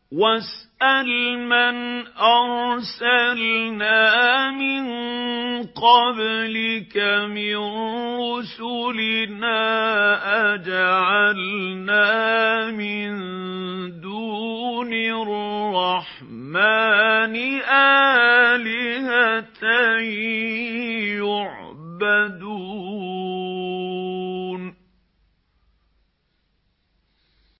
وَاسْأَلْ مَنْ أَرْسَلْنَا مِن قَبْلِكَ مِن رُّسُلِنَا أَجَعَلْنَا مِن دُونِ الرَّحْمَٰنِ آلِهَةً يُعْبَدُونَ